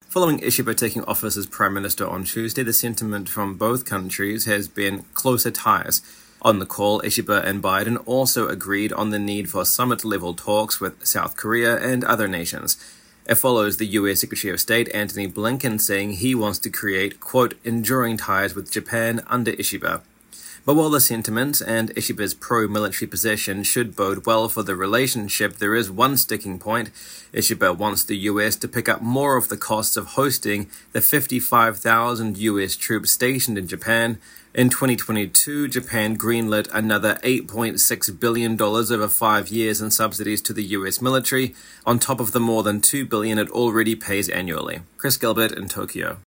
Following Ishiba taking office as Prime Minister on Tuesday, the sentiment from both countries has been closer ties. On the call, Ishiba and Biden also agreed on the need for summit-level talks with South Korea and other nations. It follows the U.S. Secretary of State Antony Blinken saying he wants to create, quote, enduring ties with Japan under Ishiba. But while the sentiment and Ishiba's pro-military position should bode well for the relationship, there is one sticking point. Ishiba wants the U.S. to pick up more of the costs of hosting the 55,000 U.S. troops stationed in Japan. In 2022, Japan greenlit another $8.6 billion over 5 years in subsidies to the U.S. military, on top of the more than $2 billion it already pays annually. Chris Gilbert in Tokyo.